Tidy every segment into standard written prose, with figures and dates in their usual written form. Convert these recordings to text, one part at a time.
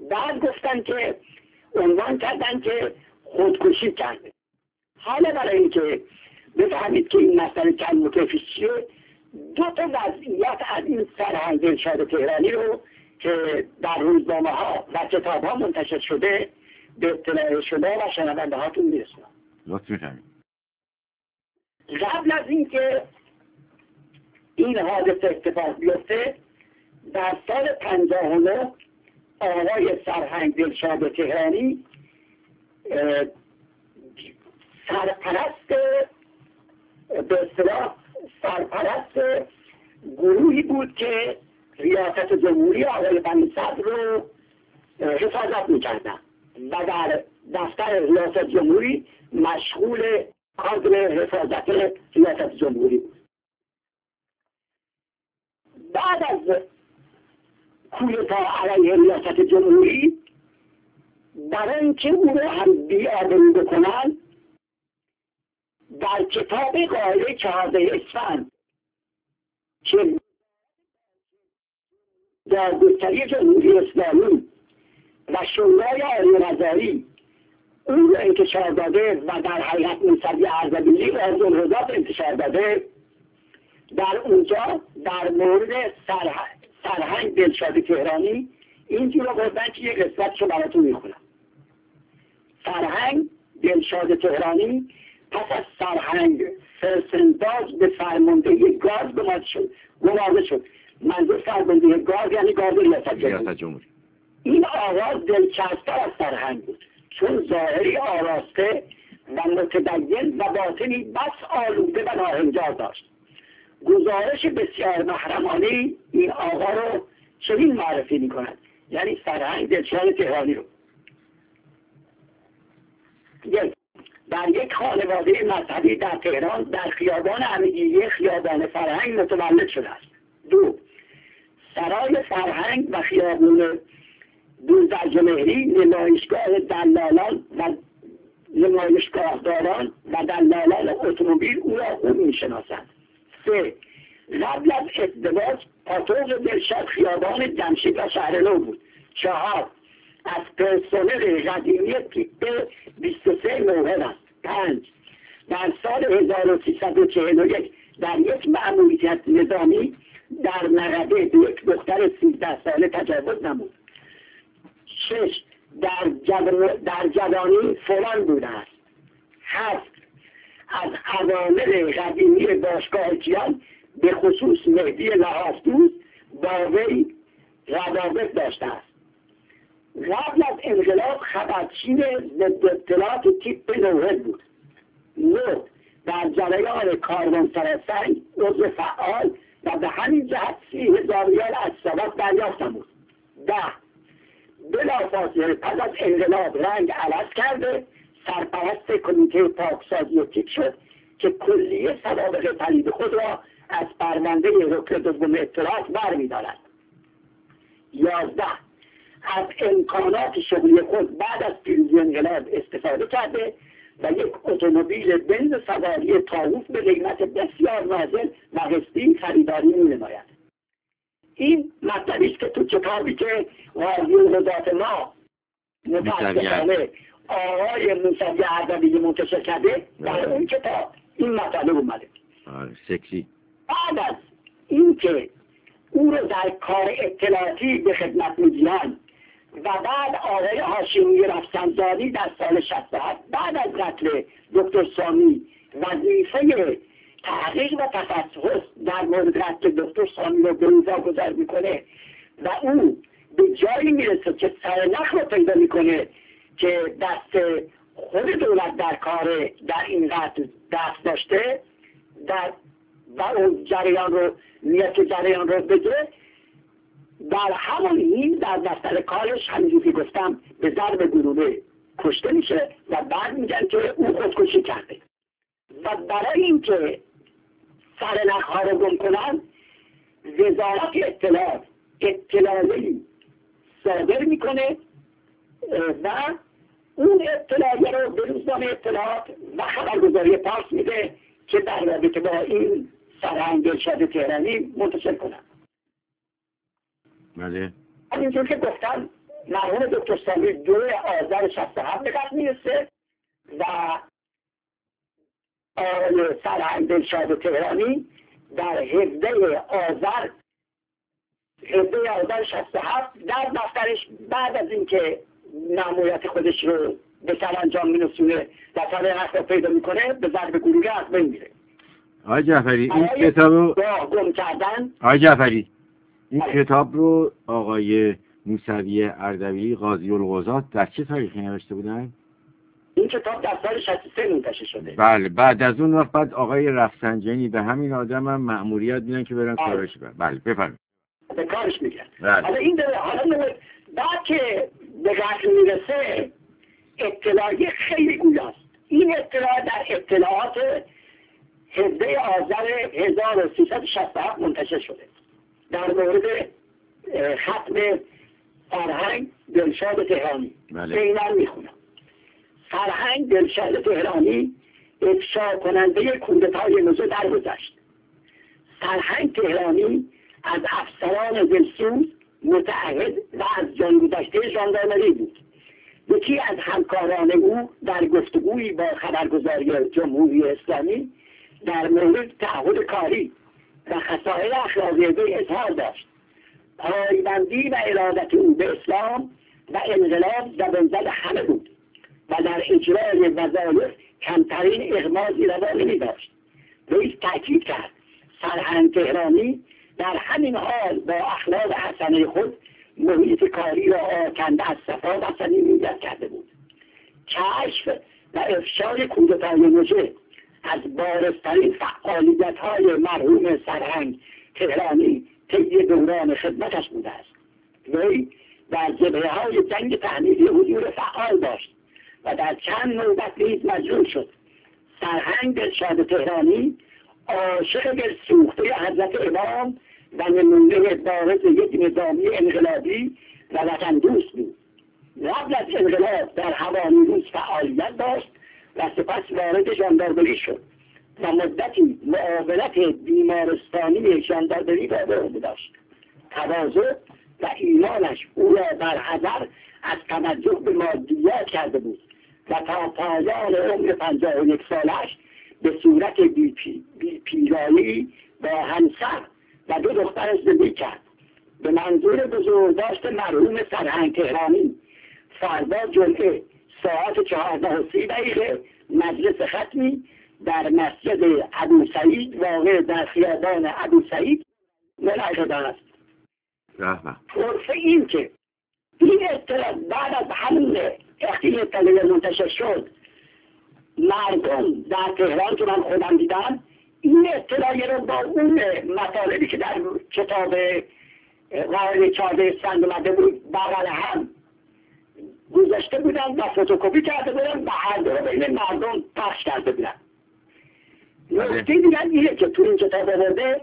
بعد گفتن که عنوان کردن که خودکشی کرده. حالا برای اینکه بفهمید که این مسئله چند مکفیش چیه، دو تا وضعیت از این فرهنگ دلشاد تهرانی رو که در روزنامه ها و کتاب ها منتشر شده به اطلاع شده و شنونده هاتون میرسونم. لطف می‌کنید. قبل از اینکه این حادثه اتفاق بیفته، در سال 59 آقای فرهنگ دلشاد تهرانی سرپرست به اصطلاح سرپرست گروهی بود که ریاست جمهوری آقای بنی صدر رو حفاظت میکردن و در دفتر ریاست جمهوری مشغول کادر حفاظت ریاست جمهوری بود. بعد از کودتا علیه ریاست جمهوری، برای اینکه او رو هم بی‌آبرو بکنن، در کتاب قاعده 14 اسفند که دادگستری جمهوری اسلامی و شورای عالی نظری اون رو انتشار داده و در حقیقت موسوی اردبیلی و عبدالرزاق انتشار داده، در اونجا در مورد فرهنگ دلشاد تهرانی اینجور رو گفتن که یک قسمتشو براتون میخونم. فرهنگ دلشاد تهرانی پس از فرهنگ فرسنداز به فرمانده گاز گمارده شد. منظور فرمانده گاز یعنی گاز ریاست جمهوری. این آواز دلچسب‌تر از فرهنگ بود، چون ظاهری آراسته و متدین و باطنی بس آلوده و ناهنجار داشت. گزارش بسیار محرمانه این آقا رو چنین معرفی می‌کند، یعنی فرهنگ دلشاد تهرانی رو: در یک خانواده مذهبی در تهران در خیابان امیدیه خیابان فرهنگ متولد شده است. 2. سرای فرهنگ و خیابان دوزرجمهری نمایشگاه دلالان و نمایشگاهداران و دلالان اتومبیل او را خوب می‌شناسند. 3. قبل از ازدواج پاتوق دلشاد خیابان جمشید و شهرنو بود. 4. از پرسنل قدیمی تیپ 23 موهر است. 5. در سال 1341 در یک مأموریت نظامی در نقبه به یک دختر 13 ساله تجاوز نمود. 6. در جوانی فلان بوده است. 7. از عوامل قدیمی باشگاه کیان به خصوص مهدی لحاف‌دوست با وی روابط داشته است. قبل از انقلاب خبرچین ضد اطلاعات تیپ 9 بود. 9. در جریان کاروانسرای سنگ عضو فعال و به همین جهت 30,000 ریال از ثبات دریافت نمود. 10. بلافاصله پس از انقلاب رنگ عوض کرده سرپرست کمیته پاکسازی تیپ شد که کلیه سوابق پلید خود را از پرونده رکن دوم اطلاعات برمی‌دارد. 11. از امکانات شغلی خود بعد از پیروزی انقلاب استفاده کرده و یک اتومبیل بنز سواری طاووس به قیمت بسیار نازل و قسطی خریداری می‌نماید. این مطلبی است که تو کتابی که قاضی قضات ما متاسفانه آقای موسوی اردبیلی منتشر کرده، در اون کتاب این مطلب اومده. سکسی. بعد از اینکه او رو در کار اطلاعاتی به خدمت می‌گیرند و بعد آقای هاشمی رفسنجانی در سال 67 بعد از قتل دکتر سامی وظیفه تحقیق و تفحص در مورد قتل دکتر سامی رو به روزا گذار میکنه و او به جایی میرسه که سرنخ رو پیدا میکنه که دست خود دولت در کار در این قتل دست داشته و اون جریان رو نیت جریان رو بده، در همون این در دفتر کارش همینجوری گفتم به ضرب گلوله کشته میشه و بعد میگن که او خودکشی کرده. و برای اینکه سرنخ‌ها رو گم کنن، وزارت اطلاعی صادر میکنه و اون اطلاعیه رو به روزنامه اطلاعات و خبرگزاری پارس میده که در رابطه با این فرهنگ دلشاد تهرانی منتشر کنن. بله. همینطور که گفتم مرحوم دکتر سامی 2 آذر 67 به قتل میرسه و آقای سرهنگ دلشاد تهرانی در 17 آذر 67 در دفترش بعد از اینکه مأموریت خودش رو به سرانجام می‌رسونه و سرنخ رو پیدا میکنه به ضرب گلوله از بین میره. آقای جعفری این کتاب رو گم کردن. آقای جعفری این کتاب رو آقای موسوی اردبیلی قاضی القضات در چه تاریخی نوشته بودن؟ این کتاب در سال 63 منتشر شده. بله بعد از اون وقت بعد آقای رفسنجانی به همین آدم هم مأموریت میدن که برن کارش برن. بله بفرمایید. به کارش میگن. بله. حالا این داره بعد که به قتل میرسه اطلاعی خیلی گویاست. این اطلاع در اطلاعات 17 آذر 1367 منتشر شده در مورد ختم سرهنگ دلشاد تهرانی. بله. اینم میخونم. سرهنگ دلشاد تهرانی افشا کننده کودتای نوزه درگذشت. سرهنگ تهرانی از افسران دلسوز متعهد و از جانگذشته ژاندارمری بود. یکی از همکاران او در گفتگویی با خبرگزاری جمهوری اسلامی در مورد تعهد کاری و خصائل اخلاقی وی اظهار داشت. پایبندی و ارادت او به اسلام و انقلاب زبانزد همه بود و در اجرای وظایف کمترین اغماضی روا نمی‌داشت. وی تاکید کرد سرهنگ تهرانی در همین حال با اخلاق حسنه خود محیط کاری را آکنده از صفا و صمیمیت کرده بود. کشف و افشای کودتای نوژه از بارزترین فعالیت‌های مرحوم سرهنگ تهرانی طی دوران خدمتش بوده است. وی در جبهه‌های جنگ تحمیلی حضور فعال داشت و در چند نوبت نیز مجروح شد. سرهنگ دلشاد تهرانی عاشق دلسوخته حضرت امام و نمونه بارز یک نظامی انقلابی و وطن دوست بود. قبل از انقلاب در هوانیروز فعالیت داشت و سپس وارد ژاندارمری شد و مدتی معاونت بیمارستانی ژاندارمری را به عهده داشت. تواضع و ایمانش او را برحذر از توجه به مادیات کرده بود و تا پایان عمر 51 سالش به صورت بی‌پیرایی با همسر و 2 دختر زندگی کرد. به منظور بزرگداشت مرحوم سرهنگ تهرانی فردا جمعه ساعت 14:30 مجلس ختمی در مسجد ابو سعید واقع در خیابان ابو سعید منعقد است. طرف این که این اطلاع بعد از همون وقتی اطلاع منتشر شد مردم در تهران که من خودم دیدم این اطلاعی رو با اون مطالبی که در کتاب قائل 14 سند اومده بود بغل هم گذاشته بودن و فتوکپی کرده بودن و هر دو رو بین مردم پخش کرده بودن. نکته دیگر اینه که تو این کتاب آورده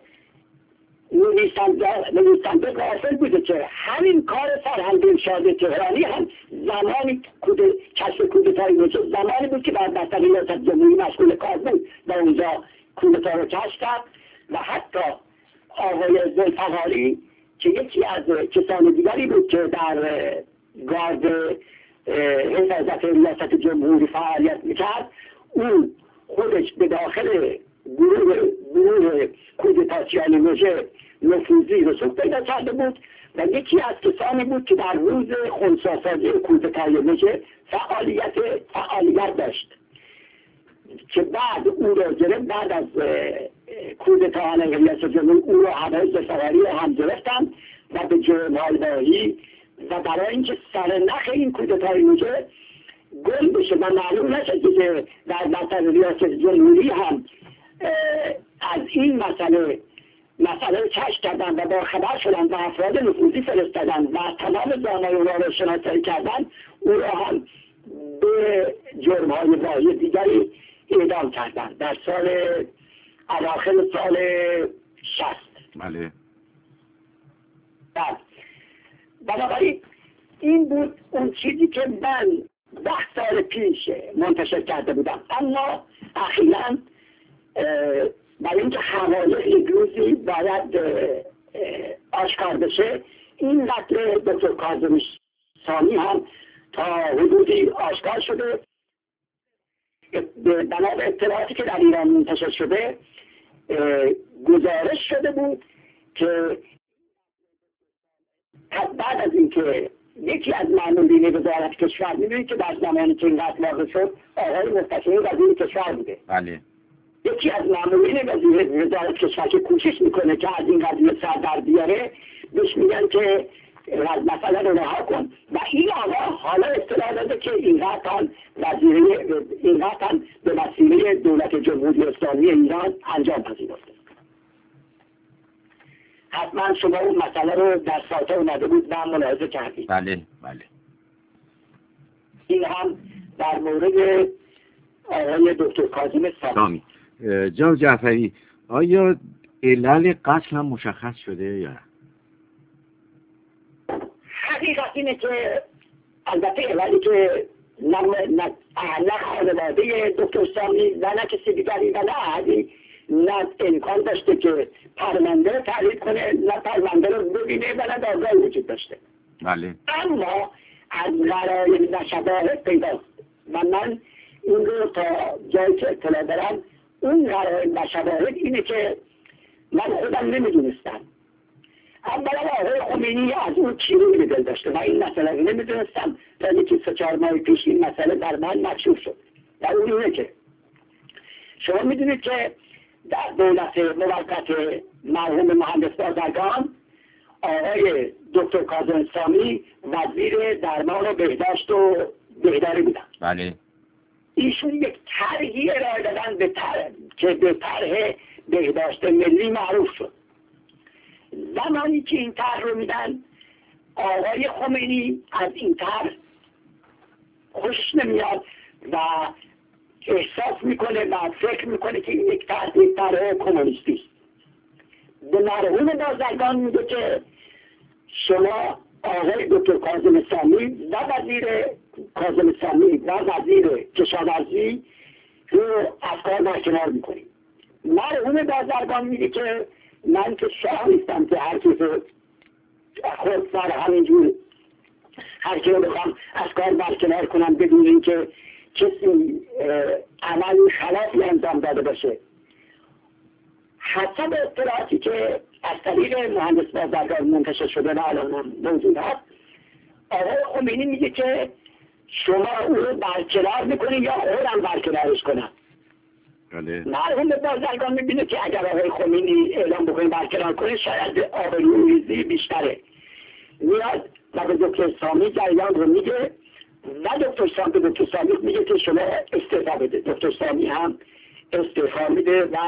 نویسنده غافل بوده که همین کار سرهنگ دلشاد تهرانی هم زمانی کشف کودتای نوژه زمانی بود که در دفتر ریاست جمهوری مشغول کار بود و اونجا کودتا رو کشف کرد و حتی آقای ذوالفقاری که یکی از کسان دیگری بود که در گارد حفاظت ریاست جمهوری فعالیت میکرد اون خودش به داخل گروه کودتاسیان نوژه نفوذی رسوخ پیدا کرده بود و یکی از کسانی بود که در روز خنثی‌سازی کودتای نوژه فعالیت داشت که بعد او را گرفت. بعد از کودتا علیه ریاست جمهوری او را حوادث سواری را هم گرفتند و به جرم‌آلبایی و برای اینکه سرنخ این کودتای نوژه گل بشه و معلوم نشد که در دفتر ریاست جمهوری هم از این مسئله کشف کردن و با خبر شدن و افراد نفوذی فرستادن و تمام زانای اونا را شناسایی کردن او را هم به جرم‌های واهی دیگری اعدام کردن در اواخر سال 60. بله. بنابراین این بود اون چیزی که من 10 سال پیش منتشر کرده بودم، اما اخیراً برای اینکه حوادث یک روزی باید آشکار بشه این قتل دکتر کاظمی سامی هم تا حدودی آشکار شده. بنا به اطلاعاتی که در ایران منتشر شده گزارش شده بود که بعد از اینکه یکی از مامورین وزارت کشور، می‌دونید که در زمانی که این قتل واقع شد آقای مستشار وزیر کشور بوده، بله، یکی از مامورین وزارت کشور که کوشش میکنه که از این قضیه سر در بیاره بهش میگن که از مسئله رو رها کن و این آقا حالا اطلاع داده که این قتل به وسیله دولت جمهوری اسلامی ایران انجام پذیرفته. حتما شما اون مسئله رو در سایت اومده بود و ملاحظه کردید. بله بله. این هم در مورد آقای دکتر کاظم سامی. جناب جعفری، آیا علل قتل هم مشخص شده یا نه؟ حقیقت اینه که البته عللی که نه خانواده دکتر سامی و نه کسی دیگری و نه احدی نه امکان داشته که پرونده رو تحلیل کنه، نه پرونده رو ببینه و نه دادگاهی وجود داشته. بله. اما از قرائن و شواهد پیداست و من این رو تا جایی که اطلاع دارم اون قرائن و شواهد اینه که من خودم نمیدونستم. اولا آقای خمینی از اون چی رو به دل داشته و این مسئله رو نمیدونستم تا یکی 3-4 ماه پیش این مسئله در من مکشوف شد و اون اینه که شما میدونید که در دولت موقت مرحوم مهندس بازرگان آقای دکتر کاظم سامی وزیر درمان و بهداشت و بهداری بودن. بله. ایشون یک طرحی ارائه دادن که به طرح بهداشت ملی معروف شد. زمانی که این طرح رو میدن آقای خمینی از این طرح خوشش نمیاد و احساس میکنه و فکر میکنه که این یک طرح کمونیستی است. به مرحوم بازرگان میگه که شما آقای دکتر کاظم سامی و وزیر کشاورزی رو از کار برکنار میکنید. مرحوم بازرگان میگه که من که شاه نیستم که هر چیز خود سر همینجور هر کی رو بخوام از کار برکنار کنم بدون اینکه کسی عملی خلافی انجام داده باشه. حسب اطلاعاتی که از طریق مهندس بازرگان منتشر شده و الان هم موجود هست، آقای خمینی میگه که شما او رو برکنار میکنید یا خودم برکنارش کنم. مرحوم بازرگان میبینه که اگر آقای خمینی اعلام بکنه برکنار کنه شاید آبروریزی بیشتره. میاد و به دکتر سامی جریان رو میگه و دکتر سامی میگه که شما استعفا بده. دکتر سامی هم استعفا میده و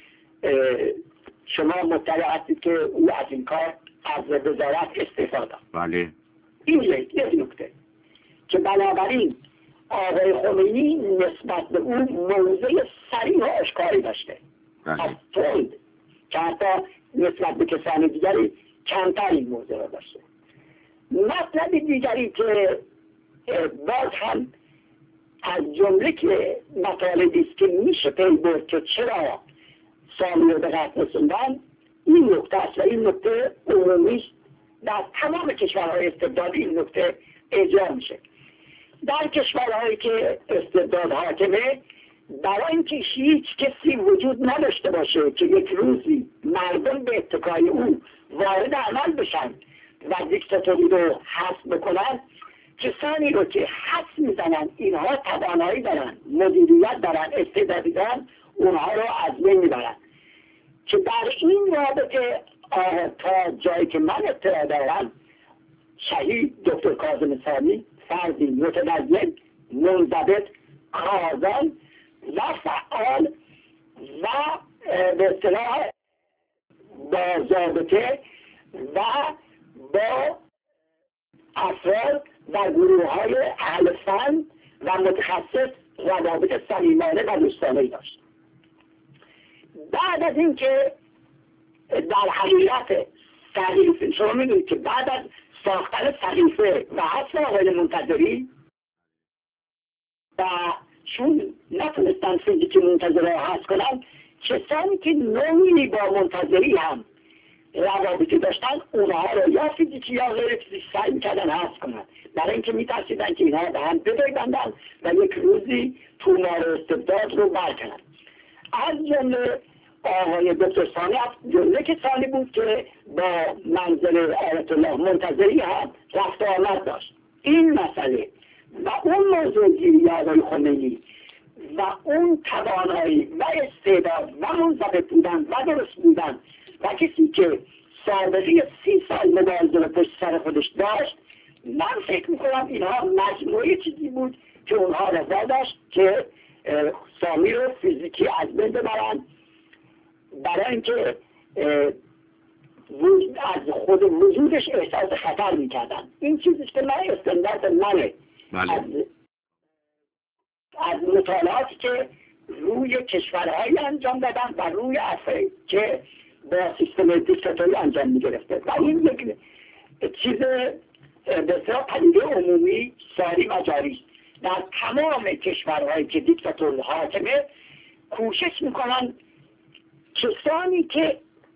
شما مطلع هستید که او از این کار از وزارت استعفا داد. بله. این یک نکته که بنابراین آقای خمینی نسبت به اون موضع صریح و آشکاری داشته. بله. از تند که حتی نسبت به کسان دیگری کمتر این موضوع را داشته. مطلب دیگری که باز هم از جمله که مطالبی است که میشه پی برد که چرا سامی رو به قتل رسوندن، این نکته است و این نکته عمومی در تمام کشورهای استبدادی این نکته اجرا میشه. در کشورهایی که استبداد حاکمه، برای اینکه هیچ کسی وجود نداشته باشه که یک روزی مردم به اتکای او وارد عمل بشن و دیکتاتوری رو حذف بکنن، کسانی رو که حذف میزنن اینها توانایی دارن، مدیریت دارن، استعدادی دارن، اونها رو از بین میبرن. که در این رابطه تا جایی که من اطلاع دارم شهید دکتر کاظم سامی فردی متدین، منضبط، کارزان و فعال و به اصطلاح با ضابطه و با افراد و گروه‌های اهل فن و متخصص روابط صمیمانه و دوستانه‌ای داشت. بعد از اینکه در حقیقت صحیفه، شما میدونید که بعد از ساختن صحیفه و حذف آقای منتظری و چون نتونستن فیزیکی منتظری را حذف کنن، کسانی که نوعی با منتظری هم روابطی داشتن اونها رو یا فیزیکی یا غیر فیزیکی سعی میکردن حذف کنن، برای اینکه میترسیدن که اینها به هم بپیوندن و یک روزی تومار استبداد رو برکنن. از جمله آقای دکتر ثانی جمله کسانی بود که با منزل آیت الله منتظری هم رفت آمد داشت. این مسئله و اون موضوعی آقای خمینی و اون توانایی و استعداد و منضبط بودن و درست بودن و کسی که سابقه 30 سال مبارزه رو پشت سر خودش داشت، من فکر میکنم اینها مجموعه چیزی بود که اونها رضا داشت که سامی رو فیزیکی از بین ببرن، برای اینکه از خود وجودش احساس خطر میکردن. این چیزی که من استنداد منه از مطالعاتی که روی کشورهایی انجام دادن و روی افرادی که با سیستم دیکتاتوری انجام میگرفته و این یک چیز بسیار پدیده عمومی ساری و جاری است. در تمام کشورهایی که دیکتاتور حاکمه کوشش میکنن کسانی که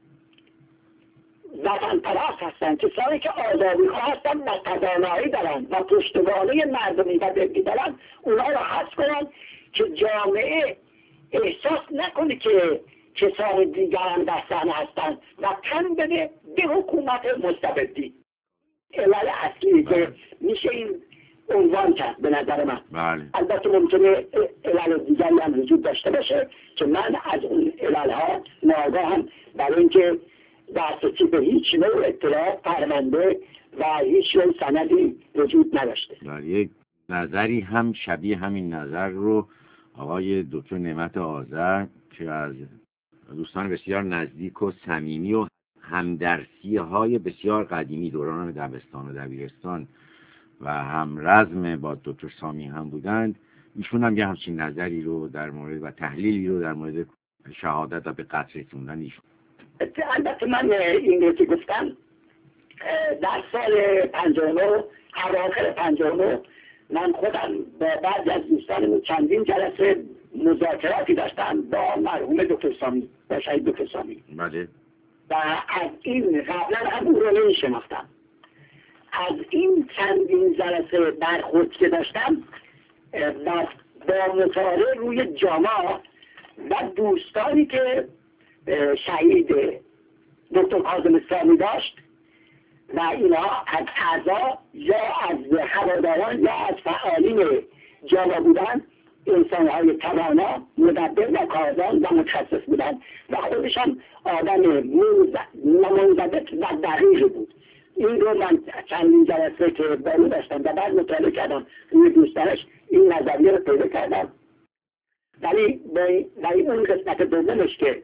وطن پرست هستن، کسانی که آزادیخواه هستن و توانایی دارن و پشتوانه مردمی و دلی دارن، اونها رو حذف کنن که جامعه احساس نکنه که کسان دیگران در صحنه هستن و تن بده به حکومت مستبدی. علل اصلی که میشه این عنوان کرد به نظر من. البته ممکنه علل دیگری هم وجود داشته باشه که من از اون عللها ناگاهم، برای اینکه دسترسی به هیچ نوع اطلاع پرونده و هیچ نوع سندی وجود نداشته. یک نظری هم شبیه همین نظر رو آقای دکتر نعمت آذر که از دوستان بسیار نزدیک و صمیمی و همدرسی‌های بسیار قدیمی دوران دبستان و دبیرستان و هم رزم با دکتر ثانی هم بودند، ایشون هم یه همچین نظری رو در مورد و تحلیلی رو در مورد شهادت و به قتل رسوندن ایشون. البته من این رو که گفتم در سال 59 اواخر 59 من خودم با بعضی از دوستانم چندین جلسه مذاکراتی داشتم با مرحوم دکتر ثانی، با شهید دکتر ثانی. بله. و از این قبلا هم او رو نمی‌شناختم. از این چندین جلسه برخورد که داشتم با مطالعه روی جامعه و دوستانی که شهید دکتر کاظم ثانی داشت و اینا از اعضا یا از هواداران یا از فعالین جامعه بودن، انسان‌های توانا، مدبر و کارزان و متخصص بودن و خودشان آدم منضبط و دقیق بود. این رو من چندین جلسه که با او داشتم و بعد مطالعه کردم روی دوستانش این نظریه رو پیدا کردم. ولی اون قسمت دومش که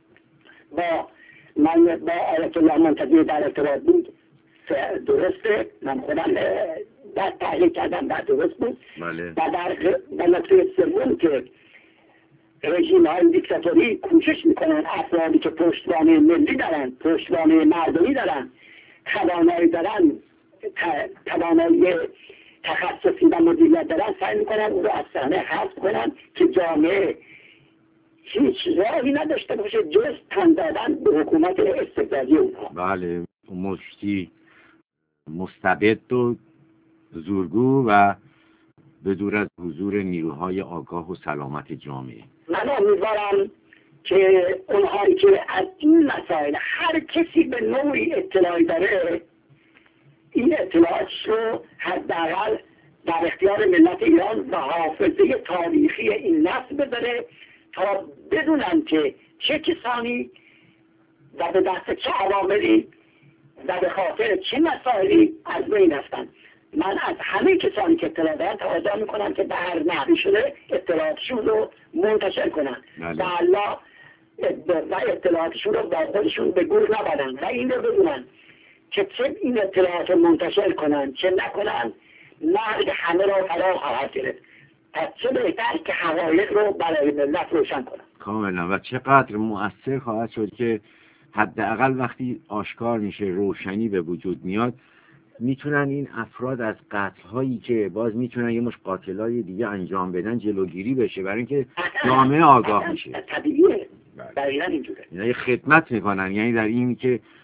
من با آیت الله منتظری در ارتباط بود درسته، من خودم در تحلیل کردم و درست بود. و در نقطه سوم که رژیم های دیکتاتوری کوشش میکنن افرادی که پشتوانه ملی دارن، پشتوانه مردمی دارن، توانایی دارن، توانایی تخصصی و مدیریت دارن، سعی میکنن او رو از صحنه حذف کنن که جامعه هیچ راهی نداشته باشه جز تن دادن به حکومت استبدادی اونها. بله، مشتی مستبد و زورگو و به دور از حضور نیروهای آگاه و سلامت جامعه. من امیدوارم که اونهایی که از این مسائل هر کسی به نوعی اطلاعی داره این اطلاعاتش رو حداقل در اختیار ملت ایران و حافظه تاریخی این نسل بذاره تا بدونن که چه کسانی و به دست چه عواملی و به خاطر چه مسائلی از بین هستن. من از همه کسانی که اطلاع دارن تقاضا میکنم که به هر نحوی شده اطلاعاتشون رو منتشر کنن و الله و اطلاعاتشون رو با خودشون به گور نبرن و این رو بدونن که چه این اطلاعات رو منتشر کنن چه نکنن مرگ همه را فرا خواهد گرفت. پس چه بهتر که حقایق رو برای ملت روشن کنن. کاملا. و چقدر مؤثر خواهد شد که حداقل وقتی آشکار میشه، روشنی به وجود میاد، میتونن این افراد از قتل‌هایی که باز میتونن یه مش قاتلای دیگه انجام بدن جلوگیری بشه، برای اینکه جامعه آگاه میشه. طبیعیه. دقیقاً اینجوره. یعنی خدمت میکنن، یعنی در این که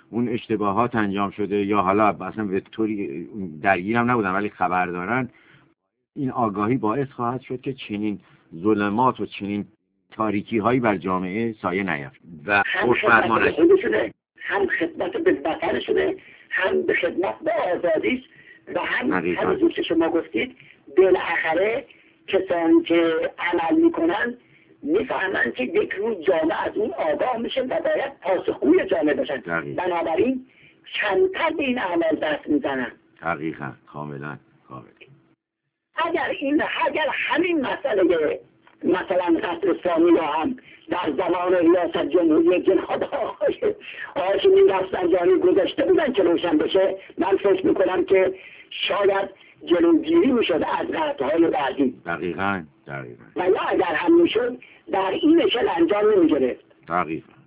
اون اشتباهات انجام شده یا حالا اصلا به طوری درگیرم نبودن ولی خبر دارن، این آگاهی باعث خواهد شد که چنین ظلمات و چنین تاریکی هایی بر جامعه سایه نیفت و فرمان هم خدمت به وطنشونه، هم به خدمت به آزادیش و همونجور که شما گفتید بالاخره کسانی که عمل میکنن میفهمن که یک روز جامعه از اون آگاه میشه و باید پاسخگوی جامعه باشن. بنابراین کمتر به این اعمال دست میزنن. دقیقاً، کاملا. اگر همین مسئله مثلا قصر ثانی را هم در زمان ریاست جمهوری جناب آقای هاشمی رفسنجانی گذاشته بودن که روشن بشه، من فکر میکنم که شاید جلوگیری میشد از قطعهای بعدی. دقیقاً. و یا اگر هم میشد در این شکل انجام نمیگرفت. دقیقاً.